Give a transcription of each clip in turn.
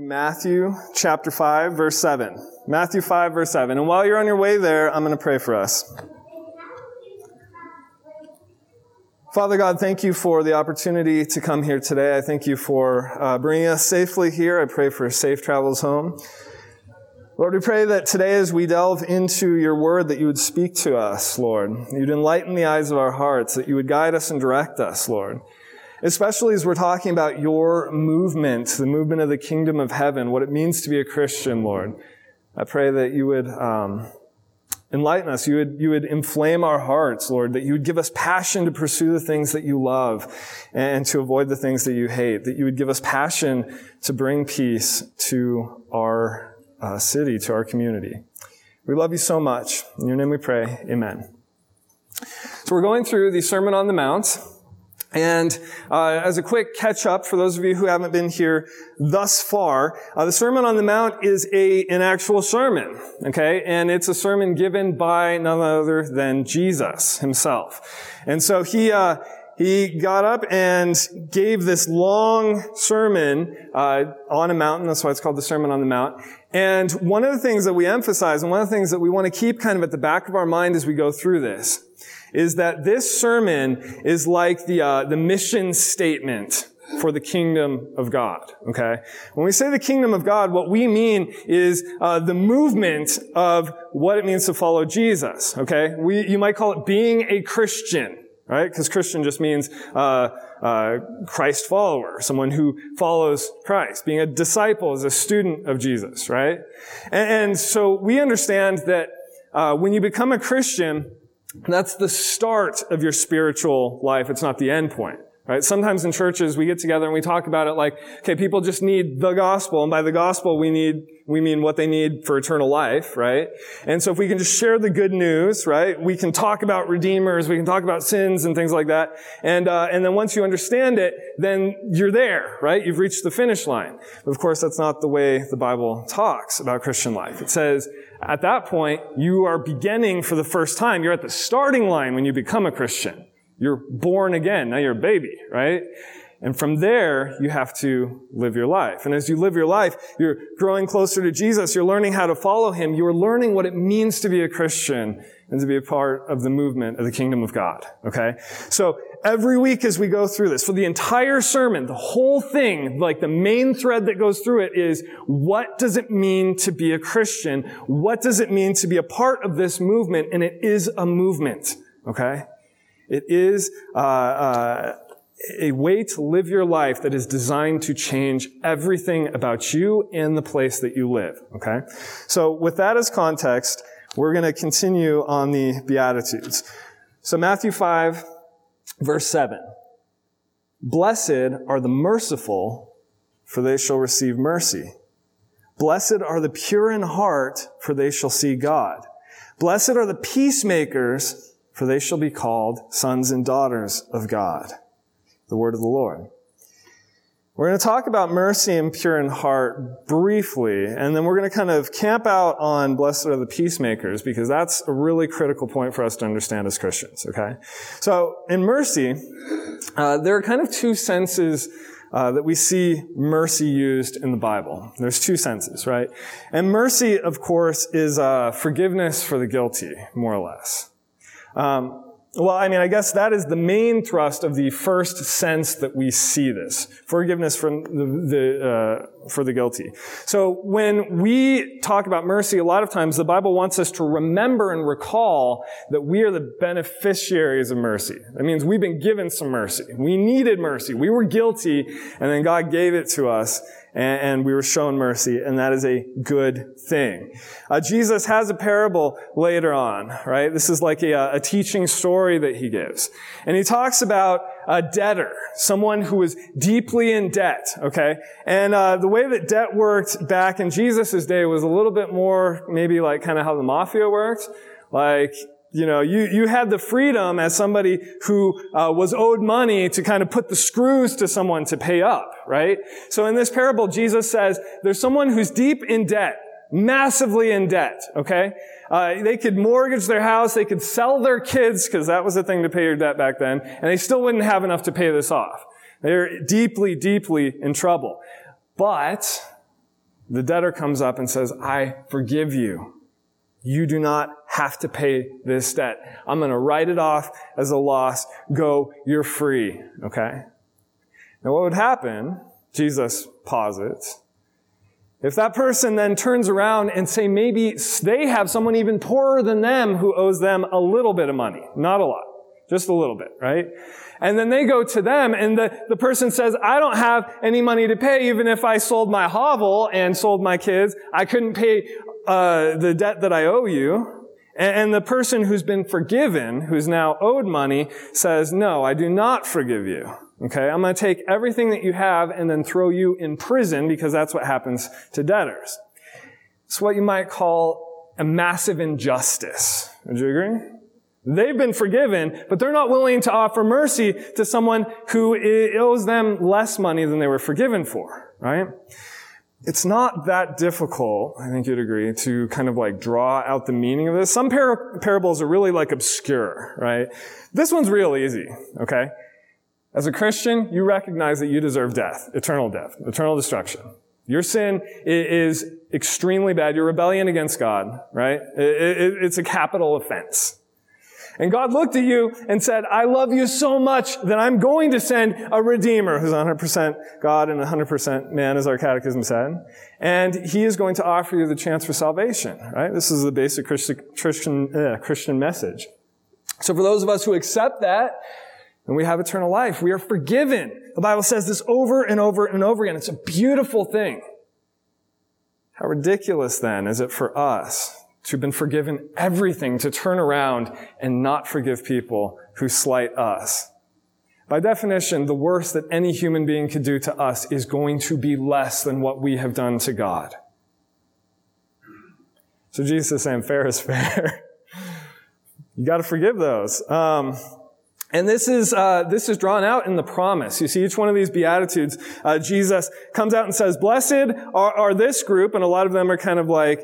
Matthew chapter 5, verse 7. Matthew 5, verse 7. And while you're on your way there, I'm going to pray for us. Father God, thank you for the opportunity to come here today. I thank you for bringing us safely here. I pray for safe travels home. Lord, we pray that today as we delve into your word, that you would speak to us, Lord. You'd enlighten the eyes of our hearts, that you would guide us and direct us, Lord. Especially as we're talking about your movement, the movement of the kingdom of heaven, what it means to be a Christian, Lord. I pray that you would enlighten us. You would inflame our hearts, Lord, that you would give us passion to pursue the things that you love and to avoid the things that you hate, that you would give us passion to bring peace to our city, to our community. We love you so much. In your name we pray. Amen. So we're going through the Sermon on the Mount. And as a quick catch-up, for those of you who haven't been here thus far, the Sermon on the Mount is an actual sermon, okay? And it's a sermon given by none other than Jesus himself. And so he got up and gave this long sermon on a mountain. That's why it's called the Sermon on the Mount. And one of the things that we emphasize, and one of the things that we want to keep kind of at the back of our mind as we go through this, is that this sermon is like the mission statement for the kingdom of God, okay? When we say the kingdom of God, what we mean is the movement of what it means to follow Jesus, okay? You might call it being a Christian, right? Because Christian just means Christ follower, someone who follows Christ. Being a disciple is a student of Jesus, right? And so we understand that when you become a Christian, that's the start of your spiritual life. It's not the end point, right? Sometimes in churches, we get together and we talk about it like, okay, people just need the gospel. And by the gospel, we mean what they need for eternal life, right? And so if we can just share the good news, right? We can talk about redeemers. We can talk about sins and things like that. And then once you understand it, then you're there, right? You've reached the finish line. But of course, that's not the way the Bible talks about Christian life. It says, at that point, you are beginning for the first time. You're at the starting line when you become a Christian. You're born again. Now you're a baby, right? And from there, you have to live your life. And as you live your life, you're growing closer to Jesus. You're learning how to follow him. You're learning what it means to be a Christian and to be a part of the movement of the kingdom of God, okay? So every week as we go through this, for the entire sermon, the whole thing, like the main thread that goes through it is, what does it mean to be a Christian? What does it mean to be a part of this movement? And it is a movement, okay? It is a way to live your life that is designed to change everything about you and the place that you live, okay? So with that as context, we're going to continue on the Beatitudes. So Matthew 5, verse 7. Blessed are the merciful, for they shall receive mercy. Blessed are the pure in heart, for they shall see God. Blessed are the peacemakers, for they shall be called sons and daughters of God. The word of the Lord. We're going to talk about mercy and pure in heart briefly, and then we're going to kind of camp out on blessed are the peacemakers, because that's a really critical point for us to understand as Christians, okay? So, in mercy, there are kind of two senses that we see mercy used in the Bible. There's two senses, right? And mercy, of course, is forgiveness for the guilty, more or less. Well, I mean, I guess that is the main thrust of the first sense that we see this. Forgiveness from for the guilty. So when we talk about mercy, a lot of times the Bible wants us to remember and recall that we are the beneficiaries of mercy. That means we've been given some mercy. We needed mercy. We were guilty, and then God gave it to us, and we were shown mercy, and that is a good thing. Jesus has a parable later on, right? This is like a teaching story that he gives. And he talks about a debtor, someone who was deeply in debt, okay? And the way that debt worked back in Jesus' day was a little bit more maybe like kind of how the mafia worked. Like, you know, you had the freedom as somebody who was owed money to kind of put the screws to someone to pay up, right? So in this parable, Jesus says there's someone who's deep in debt, massively in debt, okay? They could mortgage their house, they could sell their kids, because that was the thing to pay your debt back then, and they still wouldn't have enough to pay this off. They're deeply, deeply in trouble. But the debtor comes up and says, I forgive you. You do not have to pay this debt. I'm going to write it off as a loss. Go, you're free. Okay? Now what would happen, Jesus posits, if that person then turns around and say maybe they have someone even poorer than them who owes them a little bit of money. Not a lot. Just a little bit, right? And then they go to them and the person says, I don't have any money to pay. Even if I sold my hovel and sold my kids, I couldn't pay the debt that I owe you. And the person who's been forgiven, who's now owed money, says, no, I do not forgive you. Okay, I'm going to take everything that you have and then throw you in prison because that's what happens to debtors. It's what you might call a massive injustice. Would you agree? They've been forgiven, but they're not willing to offer mercy to someone who owes them less money than they were forgiven for, right? It's not that difficult, I think you'd agree, to kind of like draw out the meaning of this. Some parables are really like obscure, right? This one's real easy, okay? As a Christian, you recognize that you deserve death, eternal destruction. Your sin is extremely bad. Your rebellion against God, right? It's a capital offense. And God looked at you and said, I love you so much that I'm going to send a Redeemer who's 100% God and 100% man, as our catechism said. And he is going to offer you the chance for salvation, right? This is the basic Christian message. So for those of us who accept that, and we have eternal life, we are forgiven. The Bible says this over and over and over again. It's a beautiful thing. How ridiculous then is it for us to have been forgiven everything, to turn around and not forgive people who slight us? By definition, the worst that any human being could do to us is going to be less than what we have done to God. So Jesus is saying fair is fair. You got to forgive those. And this is drawn out in the promise. You see, each one of these Beatitudes, Jesus comes out and says, blessed are this group, and a lot of them are kind of like,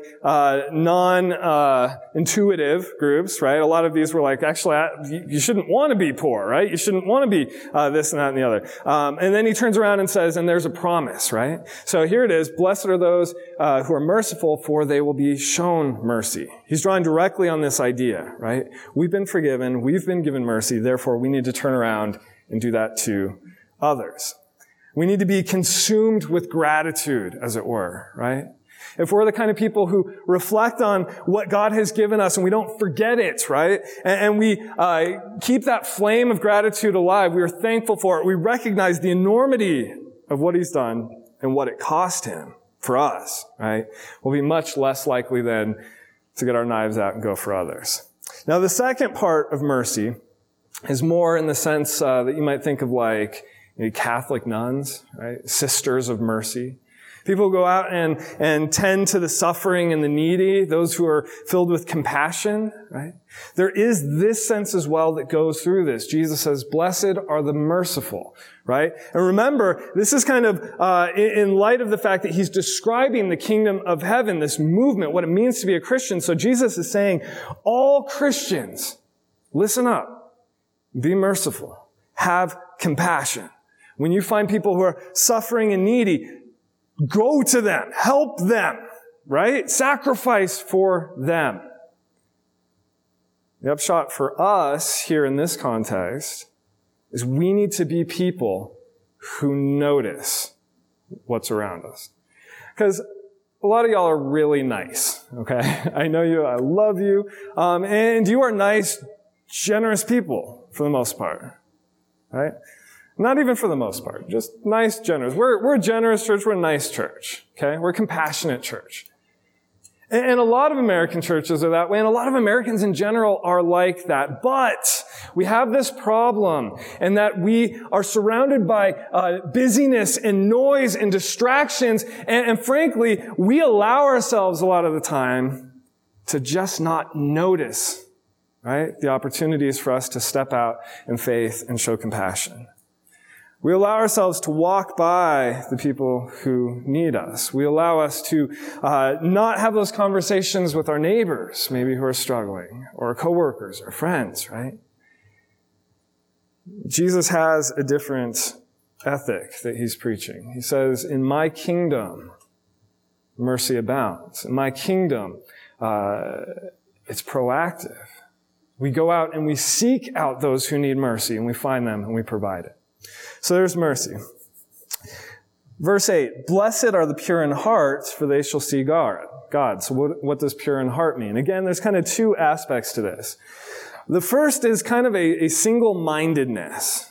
non-intuitive groups, right? A lot of these were like, actually, you shouldn't want to be poor, right? You shouldn't want to be, this and that and the other. And then he turns around and says, and there's a promise, right? So here it is, blessed are those, who are merciful, for they will be shown mercy. He's drawing directly on this idea, right? We've been forgiven, we've been given mercy, therefore we need to turn around and do that to others. We need to be consumed with gratitude, as it were, right? If we're the kind of people who reflect on what God has given us and we don't forget it, right? And we keep that flame of gratitude alive, we are thankful for it, we recognize the enormity of what he's done and what it cost him for us, right? We'll be much less likely then to get our knives out and go for others. Now, the second part of mercy is more in the sense that you might think of like Catholic nuns, right? Sisters of mercy. People go out and tend to the suffering and the needy, those who are filled with compassion, right? There is this sense as well that goes through this. Jesus says, blessed are the merciful, right? And remember, this is kind of in light of the fact that he's describing the kingdom of heaven, this movement, what it means to be a Christian. So Jesus is saying, all Christians, listen up. Be merciful. Have compassion. When you find people who are suffering and needy, go to them. Help them. Right? Sacrifice for them. The upshot for us here in this context is we need to be people who notice what's around us. Because a lot of y'all are really nice. Okay? I know you. I love you. And you are nice, generous people. For the most part, right? Not even for the most part, just nice, generous. We're a generous church, we're a nice church, okay? We're a compassionate church. And a lot of American churches are that way, and a lot of Americans in general are like that. But we have this problem, and that we are surrounded by busyness and noise and distractions, and frankly, we allow ourselves a lot of the time to just not notice, right? The opportunities for us to step out in faith and show compassion. We allow ourselves to walk by the people who need us. We allow us to not have those conversations with our neighbors, maybe who are struggling, or coworkers or friends, right? Jesus has a different ethic that he's preaching. He says, in my kingdom, mercy abounds. In my kingdom, it's proactive. We go out and we seek out those who need mercy, and we find them and we provide it. So there's mercy. Verse 8, blessed are the pure in heart, for they shall see God. So what does pure in heart mean? Again, there's kind of two aspects to this. The first is kind of a single-mindedness.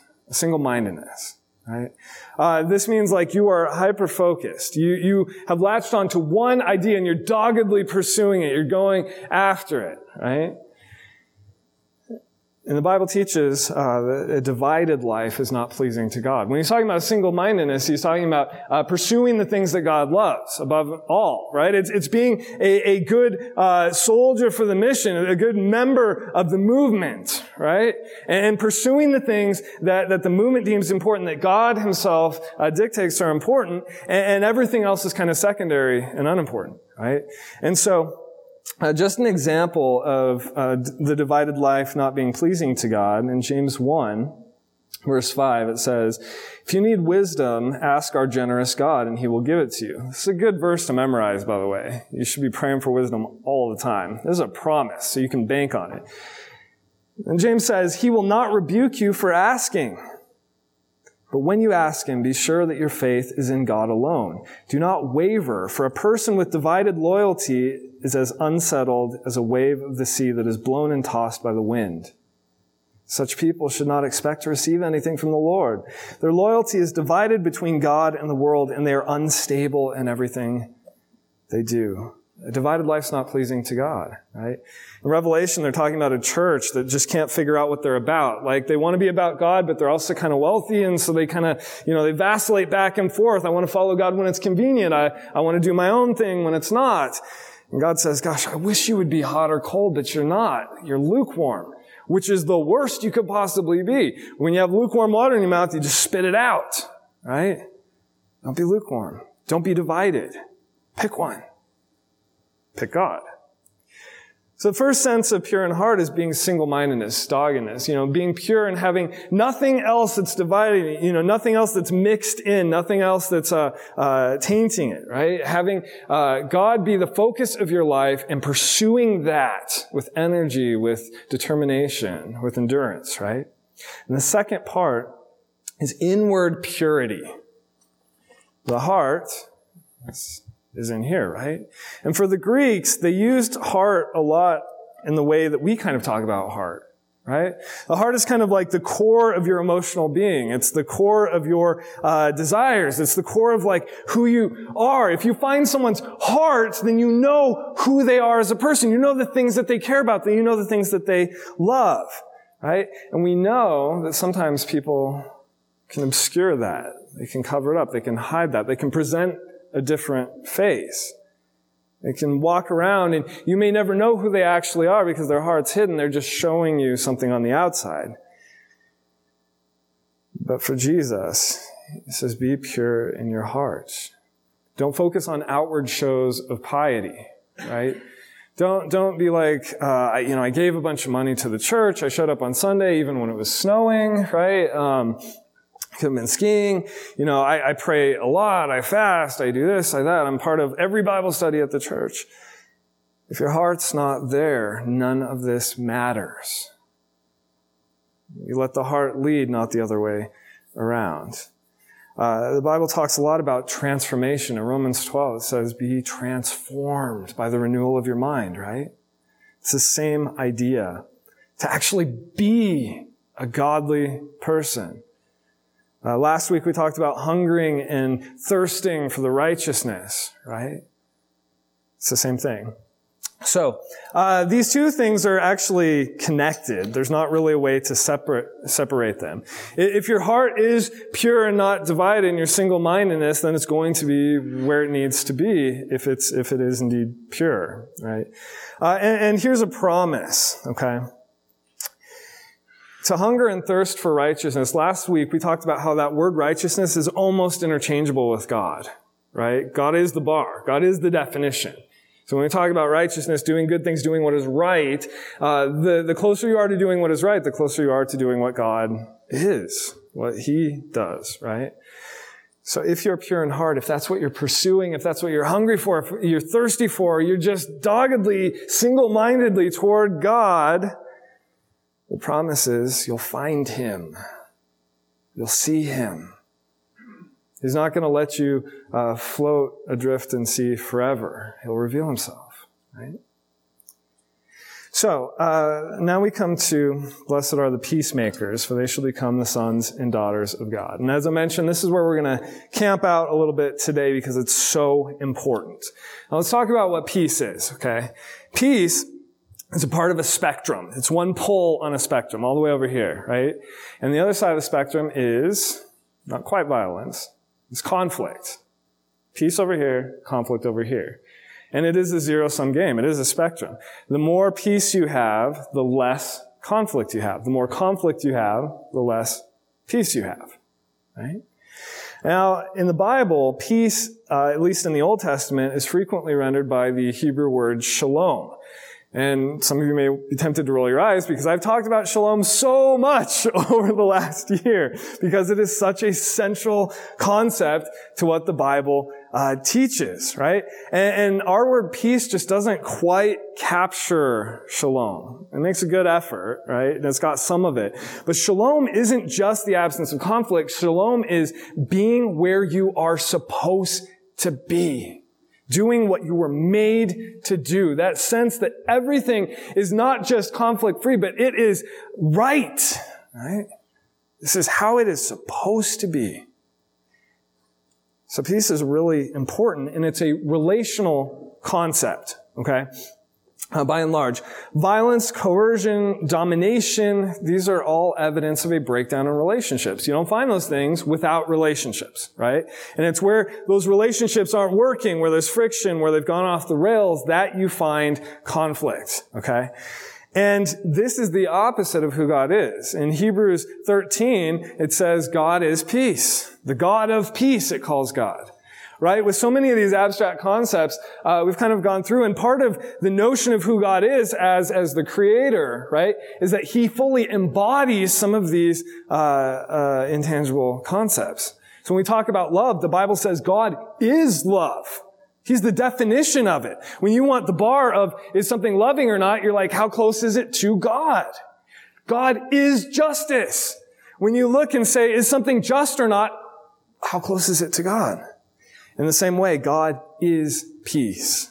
Right? This means like you are hyper-focused. You have latched onto one idea and you're doggedly pursuing it. You're going after it, right? And the Bible teaches that a divided life is not pleasing to God. When he's talking about single-mindedness, he's talking about pursuing the things that God loves above all, right? It's being a good soldier for the mission, a good member of the movement, right? And pursuing the things that the movement deems important, that God himself dictates are important, and everything else is kind of secondary and unimportant, right? And so, just an example of the divided life not being pleasing to God. In James 1, verse 5, it says, if you need wisdom, ask our generous God, and he will give it to you. This is a good verse to memorize, by the way. You should be praying for wisdom all the time. This is a promise, so you can bank on it. And James says, he will not rebuke you for asking. But when you ask him, be sure that your faith is in God alone. Do not waver, for a person with divided loyalty is as unsettled as a wave of the sea that is blown and tossed by the wind. Such people should not expect to receive anything from the Lord. Their loyalty is divided between God and the world, and they are unstable in everything they do. A divided life's not pleasing to God, right? In Revelation, they're talking about a church that just can't figure out what they're about. Like, they want to be about God, but they're also kind of wealthy, and so they kind of, they vacillate back and forth. I want to follow God when it's convenient. I want to do my own thing when it's not. And God says, gosh, I wish you would be hot or cold, but you're not. You're lukewarm, which is the worst you could possibly be. When you have lukewarm water in your mouth, you just spit it out, right? Don't be lukewarm. Don't be divided. Pick one. Pick God. So the first sense of pure in heart is being single-mindedness, doggedness, being pure and having nothing else that's dividing, nothing else that's mixed in, nothing else that's tainting it, right? Having God be the focus of your life and pursuing that with energy, with determination, with endurance, right? And the second part is inward purity. The heart is in here, right? And for the Greeks, they used heart a lot in the way that we kind of talk about heart, right? The heart is kind of like the core of your emotional being. It's the core of your desires. It's the core of like who you are. If you find someone's heart, then you know who they are as a person. You know the things that they care about. Then you know the things that they love, right? And we know that sometimes people can obscure that. They can cover it up. They can hide that. They can present a different face. They can walk around and you may never know who they actually are because their heart's hidden. They're just showing you something on the outside. But for Jesus, he says, be pure in your heart. Don't focus on outward shows of piety, right? Don't be like, I gave a bunch of money to the church. I showed up on Sunday even when it was snowing, right? Could have been skiing. I pray a lot. I fast. I do this, I that. I'm part of every Bible study at the church. If your heart's not there, none of this matters. You let the heart lead, not the other way around. The Bible talks a lot about transformation. In Romans 12, it says, be transformed by the renewal of your mind, right? It's the same idea. To actually be a godly person. Last week we talked about hungering and thirsting for the righteousness, right? It's the same thing. So, these two things are actually connected. There's not really a way to separate them. If your heart is pure and not divided in your single-mindedness, then it's going to be where it needs to be if it is indeed pure, right? And here's a promise, okay? To hunger and thirst for righteousness. Last week, we talked about how that word righteousness is almost interchangeable with God, right? God is the bar. God is the definition. So when we talk about righteousness, doing good things, doing what is right, the closer you are to doing what is right, the closer you are to doing what God is, what He does, right? So if you're pure in heart, if that's what you're pursuing, if that's what you're hungry for, if you're thirsty for, you're just doggedly, single-mindedly toward God, the promise is you'll find Him. You'll see Him. He's not going to let you float adrift in sea forever. He'll reveal Himself, right? So, now we come to, blessed are the peacemakers, for they shall become the sons and daughters of God. And as I mentioned, this is where we're going to camp out a little bit today because it's so important. Now let's talk about what peace is, okay? Peace is a part of a spectrum. It's one pole on a spectrum, all the way over here, right? And the other side of the spectrum is not quite violence. It's conflict. Peace over here, conflict over here. And it is a zero-sum game. It is a spectrum. The more peace you have, the less conflict you have. The more conflict you have, the less peace you have. Right? Now, in the Bible, peace, at least in the Old Testament, is frequently rendered by the Hebrew word shalom. And some of you may be tempted to roll your eyes because I've talked about shalom so much over the last year because it is such a central concept to what the Bible teaches, right? And our word peace just doesn't quite capture shalom. It makes a good effort, right? And it's got some of it. But shalom isn't just the absence of conflict. Shalom is being where you are supposed to be. Doing what you were made to do. That sense that everything is not just conflict-free, but it is right. This is how it is supposed to be. So peace is really important, and it's a relational concept, okay? By and large. Violence, coercion, domination, these are all evidence of a breakdown in relationships. You don't find those things without relationships, right? And it's where those relationships aren't working, where there's friction, where they've gone off the rails, that you find conflict, okay? And this is the opposite of who God is. In Hebrews 13, it says God is peace. The God of peace, it calls God. Right? With so many of these abstract concepts, we've kind of gone through, and part of the notion of who God is as the creator, right, is that He fully embodies some of these, intangible concepts. So when we talk about love, the Bible says God is love. He's the definition of it. When you want the bar of, is something loving or not, you're like, how close is it to God? God is justice. When you look and say, is something just or not, how close is it to God? In the same way, God is peace.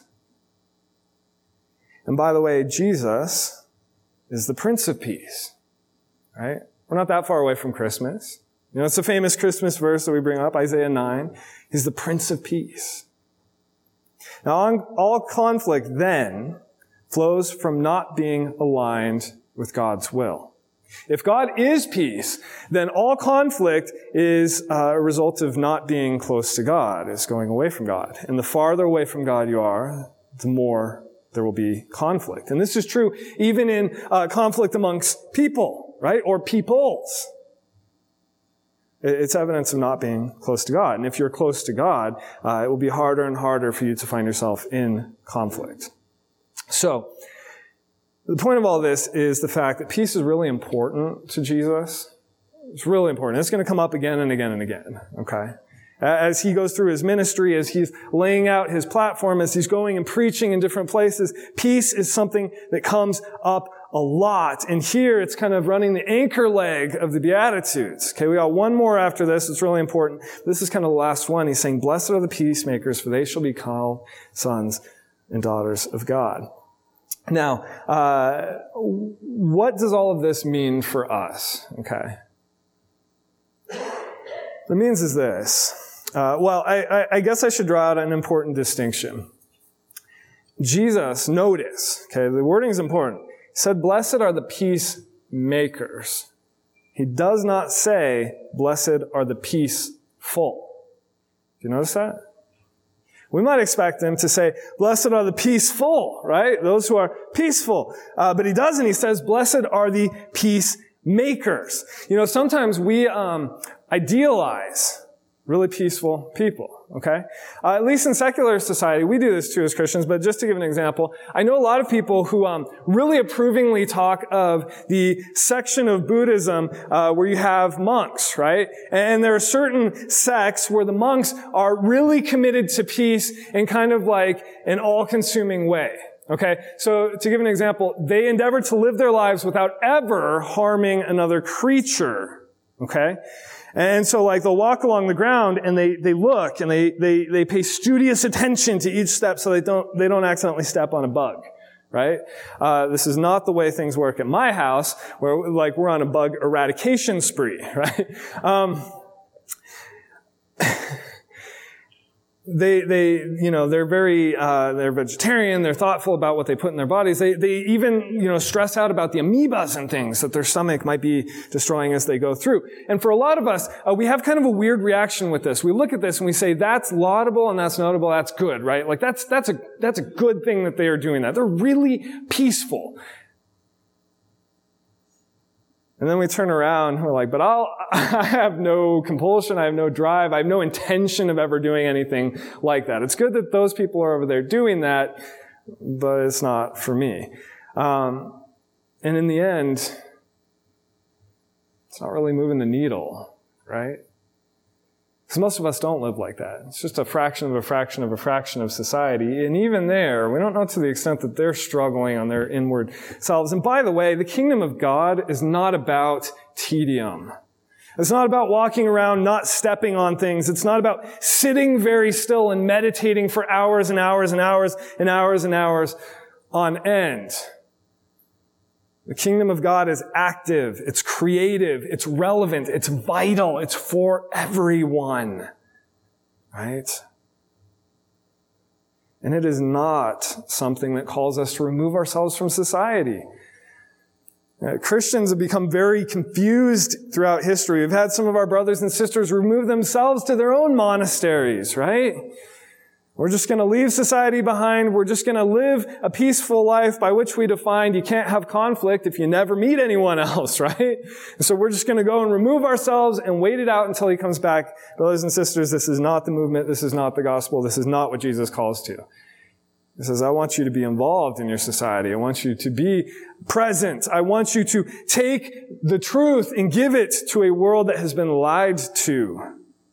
And by the way, Jesus is the Prince of Peace. Right? We're not that far away from Christmas. You know, it's a famous Christmas verse that we bring up, Isaiah 9. He's the Prince of Peace. Now, all conflict then flows from not being aligned with God's will. If God is peace, then all conflict is a result of not being close to God, is going away from God. And the farther away from God you are, the more there will be conflict. And this is true even in conflict amongst people, right? Or peoples. It's evidence of not being close to God. And if you're close to God, it will be harder and harder for you to find yourself in conflict. So, the point of all this is the fact that peace is really important to Jesus. It's really important. It's going to come up again and again and again, okay? As He goes through His ministry, as He's laying out His platform, as He's going and preaching in different places, peace is something that comes up a lot. And here it's kind of running the anchor leg of the Beatitudes. Okay, we got one more after this. It's really important. This is kind of the last one. He's saying, blessed are the peacemakers, for they shall be called sons and daughters of God. Now, what does all of this mean for us? Okay. What it means is this. I guess I should draw out an important distinction. Jesus, notice, okay, the wording is important. He said, blessed are the peacemakers. He does not say, blessed are the peaceful. Do you notice that? We might expect Him to say, blessed are the peaceful, right? Those who are peaceful. But He doesn't. He says, blessed are the peacemakers. You know, sometimes we idealize really peaceful people, okay? At least in secular society, we do this too as Christians, but just to give an example, I know a lot of people who really approvingly talk of the section of Buddhism where you have monks, right? And there are certain sects where the monks are really committed to peace in kind of like an all-consuming way. Okay, so to give an example, they endeavor to live their lives without ever harming another creature. Okay? And so like they'll walk along the ground and they look and they pay studious attention to each step so they don't accidentally step on a bug. Right? This is not the way things work at my house where like we're on a bug eradication spree, right? They're very, they're vegetarian, they're thoughtful about what they put in their bodies. They even, stress out about the amoebas and things that their stomach might be destroying as they go through. And for a lot of us, we have kind of a weird reaction with this. We look at this and we say, that's laudable and that's notable, that's good, right? Like that's a good thing that they are doing that. They're really peaceful. And then we turn around and we're like, but I have no compulsion, I have no drive, I have no intention of ever doing anything like that. It's good that those people are over there doing that, but it's not for me. And in the end, it's not really moving the needle, right? Because most of us don't live like that. It's just a fraction of a fraction of a fraction of society. And even there, we don't know to the extent that they're struggling on their inward selves. And by the way, the kingdom of God is not about tedium. It's not about walking around not stepping on things. It's not about sitting very still and meditating for hours and hours and hours and hours and hours on end. The kingdom of God is active, it's creative, it's relevant, it's vital, it's for everyone. Right? And it is not something that calls us to remove ourselves from society. Christians have become very confused throughout history. We've had some of our brothers and sisters remove themselves to their own monasteries, right? We're just going to leave society behind. We're just going to live a peaceful life by which we define you can't have conflict if you never meet anyone else, right? And so we're just going to go and remove ourselves and wait it out until he comes back. Brothers and sisters, this is not the movement. This is not the gospel. This is not what Jesus calls to. He says, I want you to be involved in your society. I want you to be present. I want you to take the truth and give it to a world that has been lied to.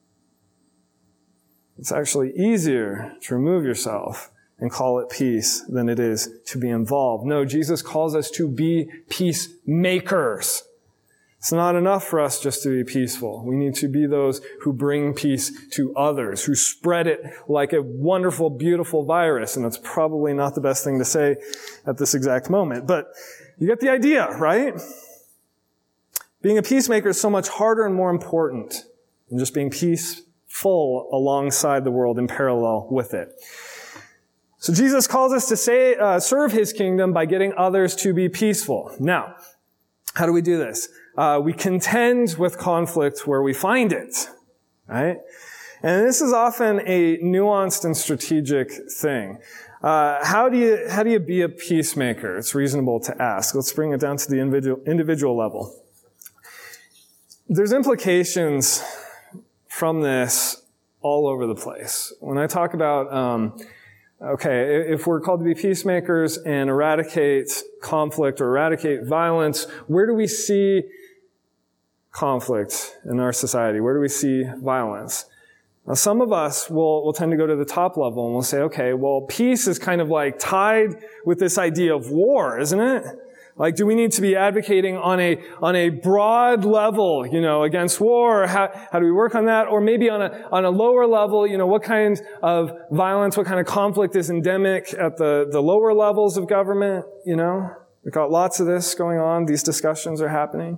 It's actually easier to remove yourself and call it peace than it is to be involved. No, Jesus calls us to be peacemakers. It's not enough for us just to be peaceful. We need to be those who bring peace to others, who spread it like a wonderful, beautiful virus. And that's probably not the best thing to say at this exact moment. But you get the idea, right? Being a peacemaker is so much harder and more important than just being peaceful alongside the world in parallel with it. So Jesus calls us to serve his kingdom by getting others to be peaceful. Now, how do we do this? We contend with conflict where we find it, right? And this is often a nuanced and strategic thing. How do you be a peacemaker? It's reasonable to ask. Let's bring it down to the individual level. There's implications from this all over the place. When I talk about, if we're called to be peacemakers and eradicate conflict or eradicate violence, where do we see conflict in our society? Where do we see violence? Now, some of us will tend to go to the top level and we'll say, okay, well, peace is kind of like tied with this idea of war, isn't it? Like, do we need to be advocating on a broad level, against war? Or how do we work on that? Or maybe on a lower level, what kind of violence, what kind of conflict is endemic at the lower levels of government? We've got lots of this going on. These discussions are happening.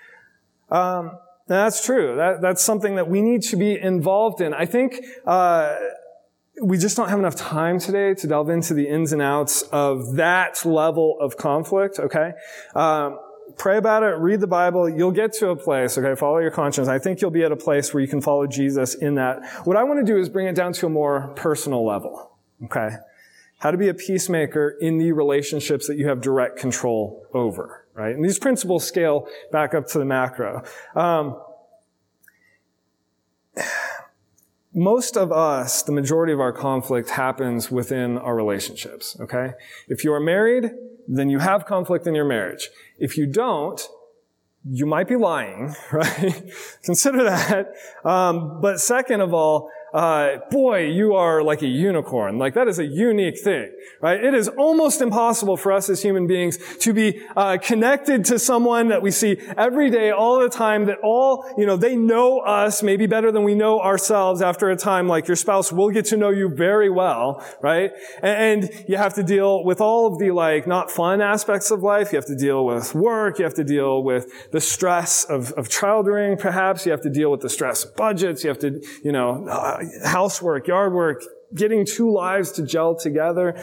That's true. That's something that we need to be involved in. I think, we just don't have enough time today to delve into the ins and outs of that level of conflict, okay? Pray about it, read the Bible, you'll get to a place, okay? Follow your conscience. I think you'll be at a place where you can follow Jesus in that. What I want to do is bring it down to a more personal level, okay? How to be a peacemaker in the relationships that you have direct control over, right? And these principles scale back up to the macro. most of us, the majority of our conflict happens within our relationships, okay? If you are married, then you have conflict in your marriage. If you don't, you might be lying, right? Consider that. But second of all, boy, you are like a unicorn. Like, that is a unique thing, right? It is almost impossible for us as human beings to be connected to someone that we see every day, all the time, that they know us maybe better than we know ourselves after a time. Like, your spouse will get to know you very well, right? And you have to deal with all of the, not fun aspects of life. You have to deal with work. You have to deal with the stress of child rearing, perhaps. You have to deal with the stress of budgets. You have to, housework, yard work, getting two lives to gel together.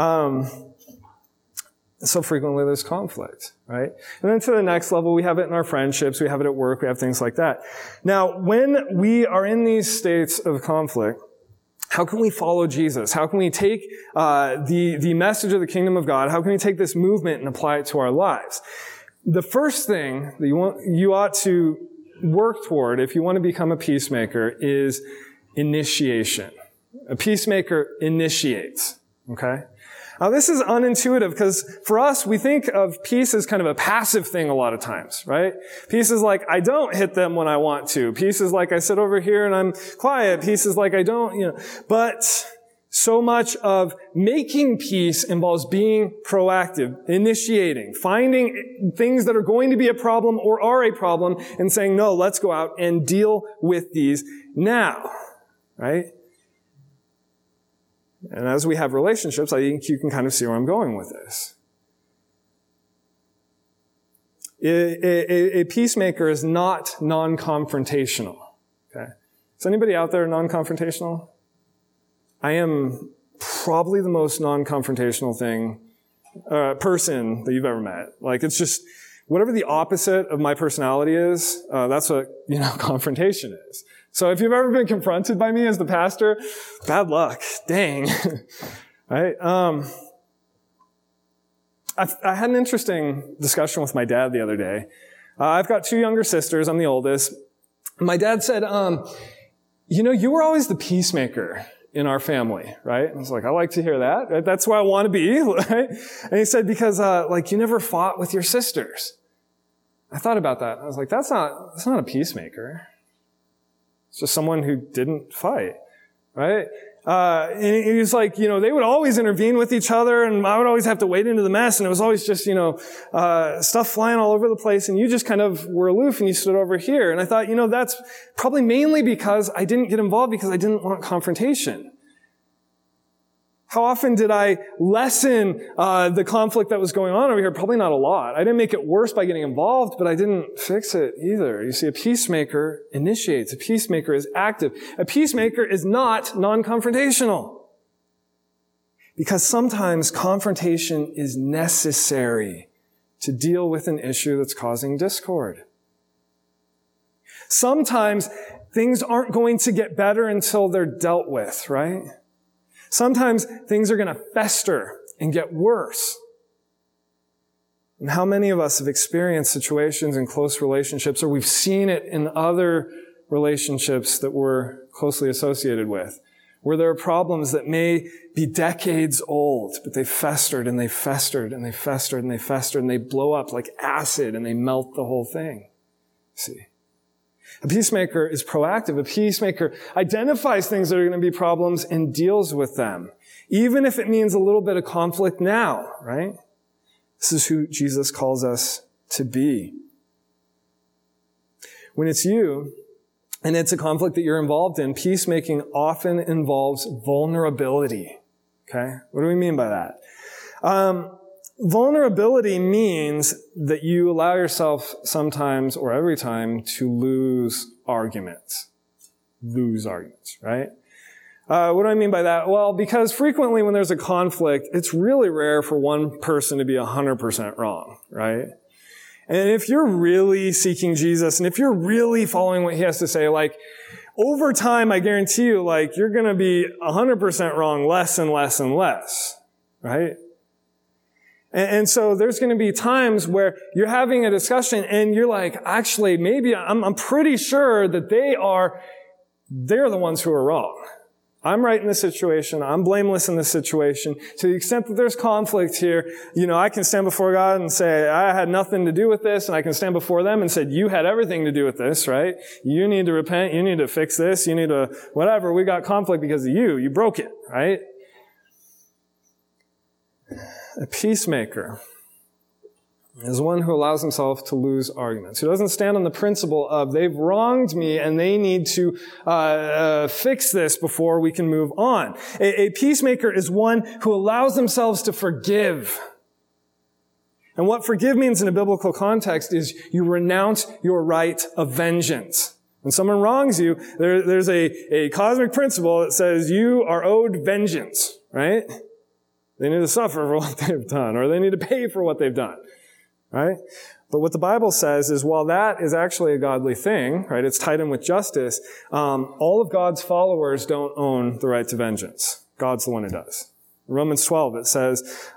So frequently there's conflict, right? And then to the next level, we have it in our friendships, we have it at work, we have things like that. Now, when we are in these states of conflict, how can we follow Jesus? How can we take the message of the kingdom of God? How can we take this movement and apply it to our lives? The first thing that you ought to work toward if you want to become a peacemaker is initiation. A peacemaker initiates, okay? Now, this is unintuitive because for us, we think of peace as kind of a passive thing a lot of times, right? Peace is like, I don't hit them when I want to. Peace is like, I sit over here and I'm quiet. Peace is like, I don't, But so much of making peace involves being proactive, initiating, finding things that are going to be a problem or are a problem and saying, no, let's go out and deal with these now, right? And as we have relationships, I think you can kind of see where I'm going with this. A peacemaker is not non-confrontational, okay? Is anybody out there non-confrontational? I am probably the most non-confrontational person that you've ever met. Like, it's just, whatever the opposite of my personality is, that's what, confrontation is. So if you've ever been confronted by me as the pastor, bad luck. Dang. Right? I had an interesting discussion with my dad the other day. I've got two younger sisters. I'm the oldest. My dad said, you were always the peacemaker in our family, right? I was like, I like to hear that. Right? That's where I want to be, right? And he said, because, you never fought with your sisters. I thought about that. I was like, that's not a peacemaker. It's just someone who didn't fight, right? And he was like, they would always intervene with each other, and I would always have to wade into the mess, and it was always just, stuff flying all over the place, and you just kind of were aloof, and you stood over here. And I thought, that's probably mainly because I didn't get involved because I didn't want confrontation. How often did I lessen the conflict that was going on over here? Probably not a lot. I didn't make it worse by getting involved, but I didn't fix it either. You see, a peacemaker initiates. A peacemaker is active. A peacemaker is not non-confrontational. Because sometimes confrontation is necessary to deal with an issue that's causing discord. Sometimes things aren't going to get better until they're dealt with, right? Sometimes things are going to fester and get worse. And how many of us have experienced situations in close relationships, or we've seen it in other relationships that we're closely associated with, where there are problems that may be decades old, but they festered and they festered and they festered and they festered and they blow up like acid and they melt the whole thing. See? A peacemaker is proactive. A peacemaker identifies things that are going to be problems and deals with them, even if it means a little bit of conflict now, right? This is who Jesus calls us to be. When it's you, and it's a conflict that you're involved in, peacemaking often involves vulnerability. Okay? What do we mean by that? Vulnerability means that you allow yourself sometimes or every time to lose arguments. Right? What do I mean by that? Well, because frequently when there's a conflict, it's really rare for one person to be 100% wrong, right? And if you're really seeking Jesus, and if you're really following what he has to say, over time, I guarantee you, you're gonna be 100% wrong less and less and less, right? And so there's going to be times where you're having a discussion and you're like, actually, maybe I'm pretty sure that they are they're the ones who are wrong. I'm right in this situation. I'm blameless in this situation. To the extent that there's conflict here, I can stand before God and say, I had nothing to do with this. And I can stand before them and say, you had everything to do with this, right? You need to repent. You need to fix this. You need to, whatever. We got conflict because of you. You broke it, right? A peacemaker is one who allows himself to lose arguments, who doesn't stand on the principle of they've wronged me and they need to fix this before we can move on. A peacemaker is one who allows themselves to forgive. And what forgive means in a biblical context is you renounce your right of vengeance. When someone wrongs you, there's a cosmic principle that says you are owed vengeance, right? They need to suffer for what they've done, or they need to pay for what they've done. Right? But what the Bible says is, while that is actually a godly thing, right? It's tied in with justice. All of God's followers don't own the right to vengeance. God's the one who does. In Romans 12, it says,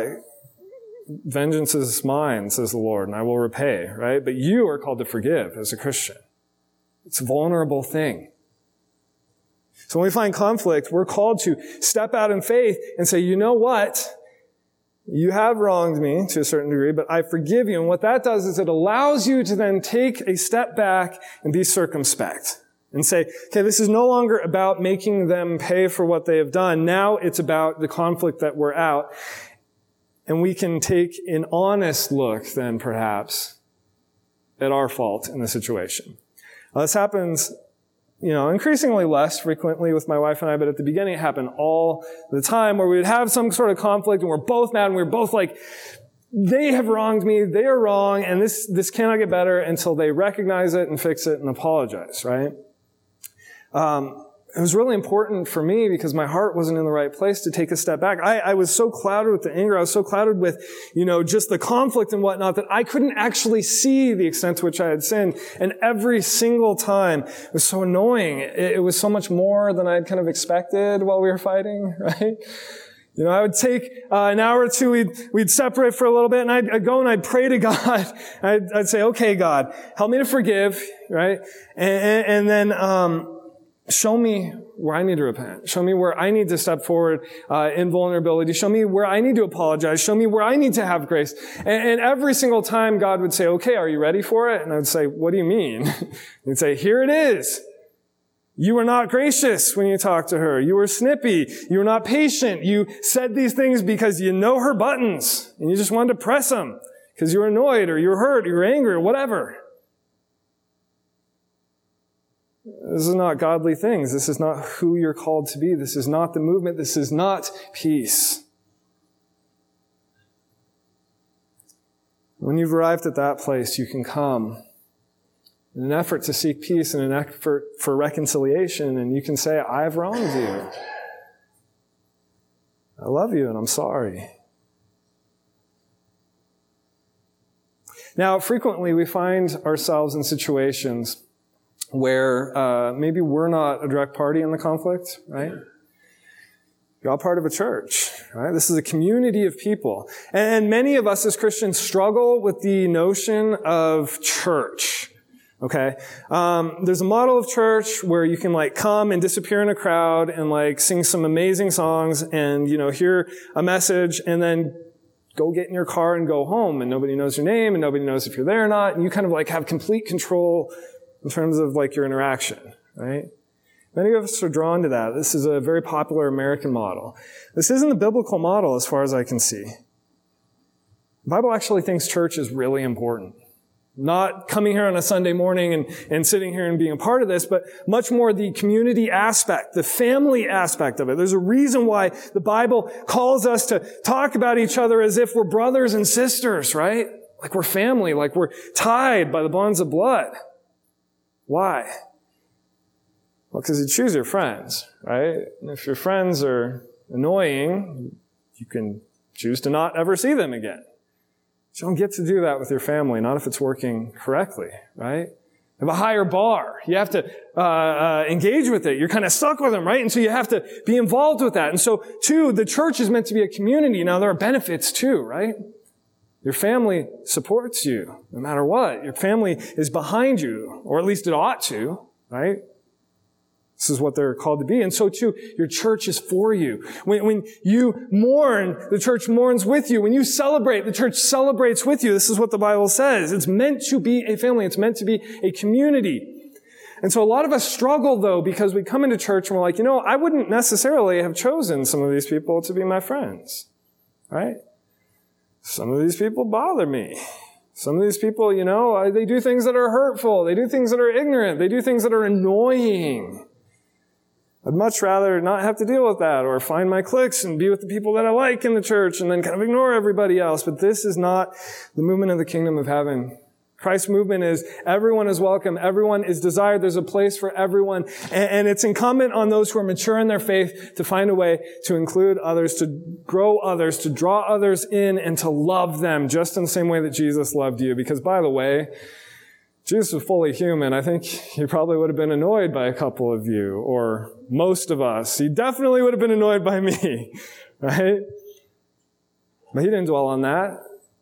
vengeance is mine, says the Lord, and I will repay, right? But you are called to forgive as a Christian. It's a vulnerable thing. So when we find conflict, we're called to step out in faith and say, you know what? You have wronged me to a certain degree, but I forgive you. And what that does is it allows you to then take a step back and be circumspect and say, okay, this is no longer about making them pay for what they have done. Now it's about the conflict that we're out. And we can take an honest look then perhaps at our fault in the situation. This happens increasingly less frequently with my wife and I, but at the beginning it happened all the time where we would have some sort of conflict and we're both mad and we're both like, they have wronged me, they are wrong, and this cannot get better until they recognize it and fix it and apologize, right? It was really important for me because my heart wasn't in the right place to take a step back. I was so clouded with the anger. I was so clouded with, just the conflict and whatnot that I couldn't actually see the extent to which I had sinned. And every single time it was so annoying. It was so much more than I'd kind of expected while we were fighting, right? I would take an hour or two, we'd separate for a little bit, and I'd go and I'd pray to God. I'd say, okay, God, help me to forgive, right? And then, show me where I need to repent. Show me where I need to step forward in vulnerability. Show me where I need to apologize. Show me where I need to have grace. And every single time God would say, okay, are you ready for it? And I'd say, what do you mean? He'd say, here it is. You were not gracious when you talked to her. You were snippy. You were not patient. You said these things because you know her buttons and you just wanted to press them because you were annoyed or you were hurt or you were angry or whatever. This is not godly things. This is not who you're called to be. This is not the movement. This is not peace. When you've arrived at that place, you can come in an effort to seek peace and an effort for reconciliation, and you can say, I've wronged you. I love you and I'm sorry. Now, frequently we find ourselves in situations where maybe we're not a direct party in the conflict, right? You're all part of a church, right? This is a community of people. And many of us as Christians struggle with the notion of church, okay? There's a model of church where you can come and disappear in a crowd and sing some amazing songs and, hear a message and then go get in your car and go home and nobody knows your name and nobody knows if you're there or not. And you kind of have complete control in terms of your interaction, right? Many of us are drawn to that. This is a very popular American model. This isn't the biblical model as far as I can see. The Bible actually thinks church is really important. Not coming here on a Sunday morning and sitting here and being a part of this, but much more the community aspect, the family aspect of it. There's a reason why the Bible calls us to talk about each other as if we're brothers and sisters, right? Like we're family, like we're tied by the bonds of blood. Why? Well, because you choose your friends, right? And if your friends are annoying, you can choose to not ever see them again. You don't get to do that with your family, not if it's working correctly, right? You have a higher bar. You have to engage with it. You're kind of stuck with them, right? And so you have to be involved with that. And so, too, the church is meant to be a community. Now, there are benefits, too, right? Your family supports you no matter what. Your family is behind you, or at least it ought to, right? This is what they're called to be. And so too, your church is for you. When you mourn, the church mourns with you. When you celebrate, the church celebrates with you. This is what the Bible says. It's meant to be a family. It's meant to be a community. And so a lot of us struggle, though, because we come into church and we're like, I wouldn't necessarily have chosen some of these people to be my friends, right? Some of these people bother me. Some of these people, they do things that are hurtful. They do things that are ignorant. They do things that are annoying. I'd much rather not have to deal with that or find my cliques and be with the people that I like in the church and then kind of ignore everybody else. But this is not the movement of the kingdom of heaven. Christ's movement is everyone is welcome. Everyone is desired. There's a place for everyone. And it's incumbent on those who are mature in their faith to find a way to include others, to grow others, to draw others in, and to love them just in the same way that Jesus loved you. Because, by the way, Jesus was fully human. I think he probably would have been annoyed by a couple of you, or most of us. He definitely would have been annoyed by me, right? But he didn't dwell on that.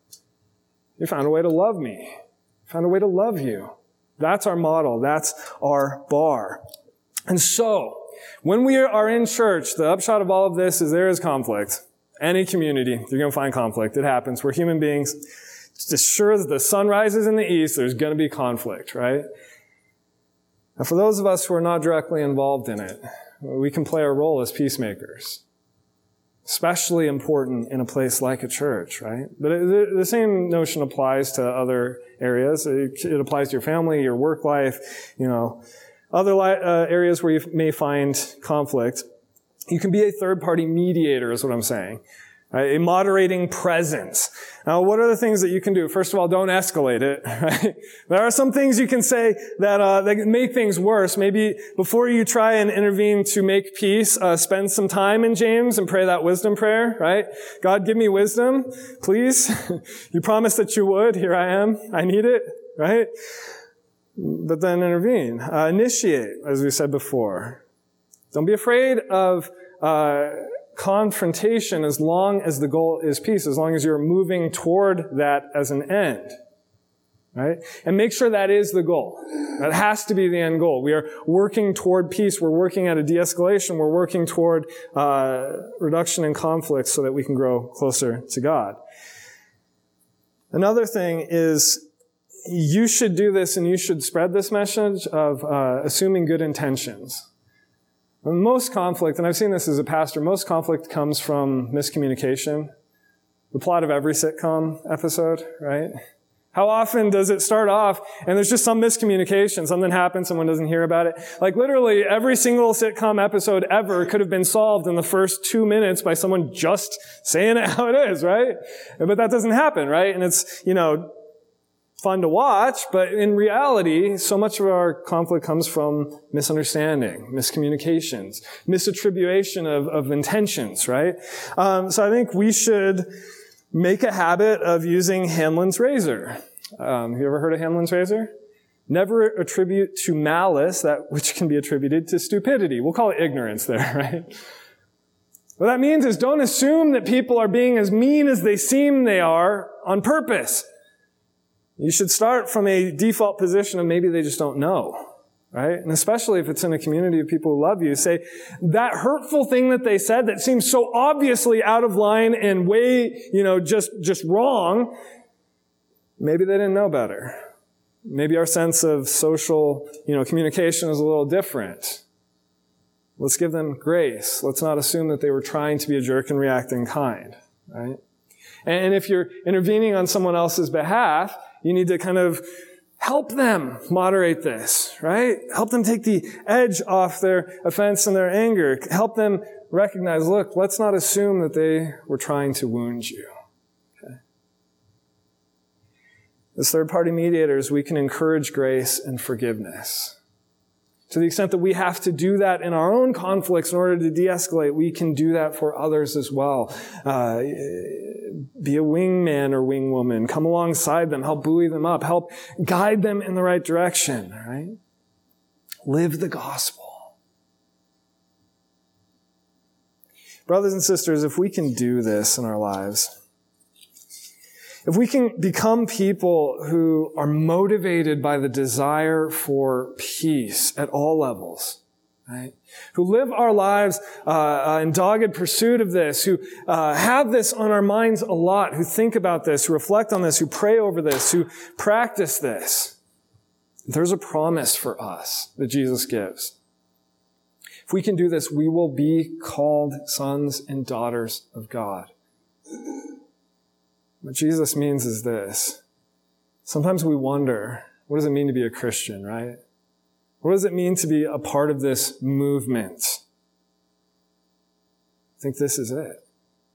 He found a way to love me. He found a way to love you. That's our model. That's our bar. And so, when we are in church, the upshot of all of this is there is conflict. Any community, you're going to find conflict. It happens. We're human beings. Just sure that the sun rises in the east, there's going to be conflict, right? And for those of us who are not directly involved in it, we can play our role as peacemakers. Especially important in a place like a church, right? But the same notion applies to other areas. It applies to your family, your work life, other areas where you may find conflict. You can be a third-party mediator, is what I'm saying. Right? A moderating presence. Now, what are the things that you can do? First of all, don't escalate it. Right? There are some things you can say that make things worse. Maybe before you try and intervene to make peace, spend some time in James and pray that wisdom prayer. Right? God, give me wisdom, please. You promised that you would. Here I am. I need it. Right? But then intervene. Initiate, as we said before. Don't be afraid of confrontation as long as the goal is peace, as long as you're moving toward that as an end, right? And make sure that is the goal. That has to be the end goal. We are working toward peace. We're working at a de-escalation. We're working toward reduction in conflict so that we can grow closer to God. Another thing is you should do this and you should spread this message of assuming good intentions. Most conflict, and I've seen this as a pastor, most conflict comes from miscommunication. The plot of every sitcom episode, right? How often does it start off and there's just some miscommunication, something happens, someone doesn't hear about it? Like literally every single sitcom episode ever could have been solved in the first 2 minutes by someone just saying it how it is, right? But that doesn't happen, right? And it's, fun to watch, but in reality, so much of our conflict comes from misunderstanding, miscommunications, misattribution of intentions, right? So I think we should make a habit of using Hanlon's razor. Have you ever heard of Hanlon's razor? Never attribute to malice that which can be attributed to stupidity. We'll call it ignorance there, right? What that means is don't assume that people are being as mean as they seem they are on purpose. You should start from a default position of maybe they just don't know, right? And especially if it's in a community of people who love you, say, that hurtful thing that they said that seems so obviously out of line and way, just wrong, maybe they didn't know better. Maybe our sense of social, communication is a little different. Let's give them grace. Let's not assume that they were trying to be a jerk and react in kind, right? And if you're intervening on someone else's behalf, you need to kind of help them moderate this, right? Help them take the edge off their offense and their anger. Help them recognize, look, let's not assume that they were trying to wound you. Okay? As third-party mediators, we can encourage grace and forgiveness. To the extent that we have to do that in our own conflicts in order to de-escalate, we can do that for others as well. Be a wingman or wingwoman. Come alongside them. Help buoy them up. Help guide them in the right direction. Right? Live the gospel. Brothers and sisters, if we can do this in our lives, if we can become people who are motivated by the desire for peace at all levels, right? Who live our lives in dogged pursuit of this, who have this on our minds a lot, who think about this, who reflect on this, who pray over this, who practice this. There's a promise for us that Jesus gives. If we can do this, we will be called sons and daughters of God. What Jesus means is this. Sometimes we wonder, what does it mean to be a Christian, right? What does it mean to be a part of this movement? I think this is it.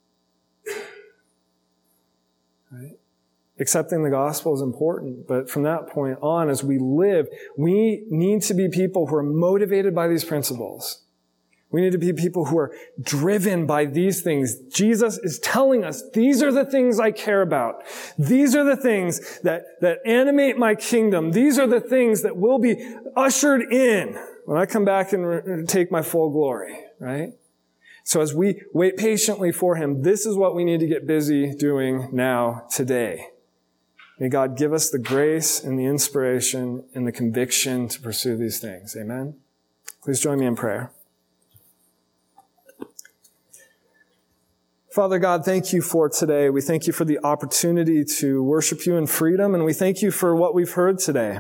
Right? Accepting the gospel is important, but from that point on, as we live, we need to be people who are motivated by these principles. We need to be people who are driven by these things. Jesus is telling us, these are the things I care about. These are the things that animate my kingdom. These are the things that will be ushered in when I come back and take my full glory, right? So as we wait patiently for Him, this is what we need to get busy doing now, today. May God give us the grace and the inspiration and the conviction to pursue these things. Amen? Please join me in prayer. Father God, thank you for today. We thank you for the opportunity to worship you in freedom, and we thank you for what we've heard today.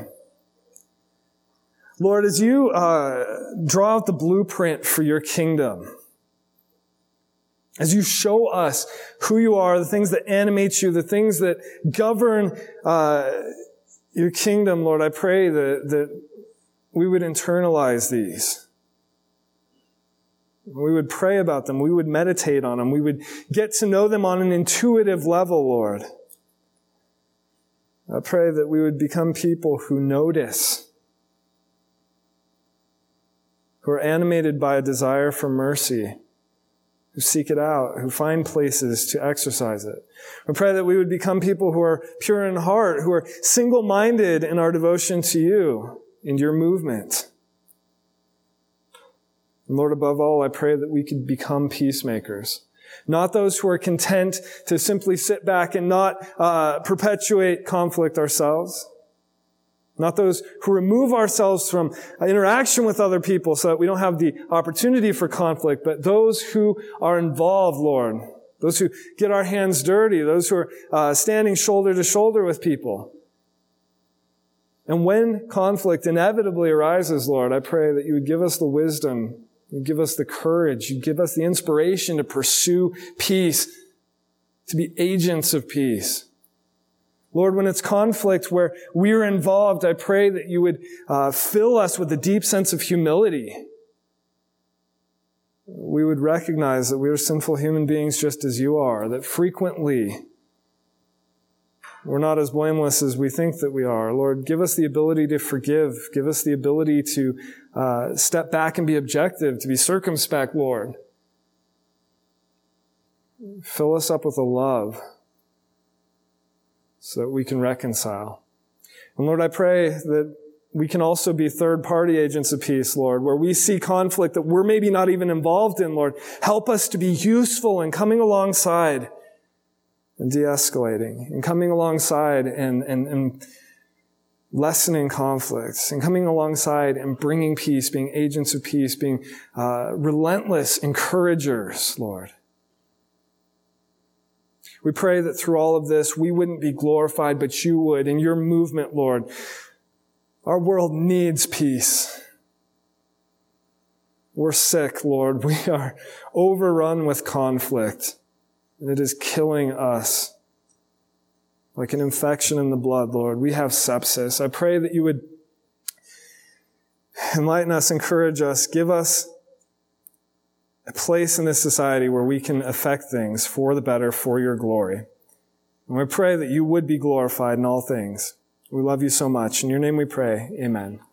Lord, as you draw out the blueprint for your kingdom, as you show us who you are, the things that animate you, the things that govern your kingdom, Lord, I pray that we would internalize these. We would pray about them. We would meditate on them. We would get to know them on an intuitive level, Lord. I pray that we would become people who notice, who are animated by a desire for mercy, who seek it out, who find places to exercise it. I pray that we would become people who are pure in heart, who are single-minded in our devotion to you and your movement. And Lord, above all, I pray that we could become peacemakers. Not those who are content to simply sit back and not perpetuate conflict ourselves. Not those who remove ourselves from interaction with other people so that we don't have the opportunity for conflict, but those who are involved, Lord. Those who get our hands dirty. Those who are standing shoulder to shoulder with people. And when conflict inevitably arises, Lord, I pray that you would give us the wisdom, you give us the courage, you give us the inspiration to pursue peace, to be agents of peace. Lord, when it's conflict where we're involved, I pray that you would fill us with a deep sense of humility. We would recognize that we are sinful human beings just as you are, that frequently we're not as blameless as we think that we are. Lord, give us the ability to forgive. Give us the ability to step back and be objective, to be circumspect, Lord. Fill us up with a love so that we can reconcile. And Lord, I pray that we can also be third-party agents of peace, Lord, where we see conflict that we're maybe not even involved in, Lord. Help us to be useful in coming alongside and de-escalating, and coming alongside and lessening conflicts, and coming alongside and bringing peace, being agents of peace, being relentless encouragers, Lord. We pray that through all of this, we wouldn't be glorified, but you would, in your movement, Lord. Our world needs peace. We're sick, Lord. We are overrun with conflict. And it is killing us like an infection in the blood, Lord. We have sepsis. I pray that you would enlighten us, encourage us, give us a place in this society where we can affect things for the better, for your glory. And we pray that you would be glorified in all things. We love you so much. In your name we pray. Amen.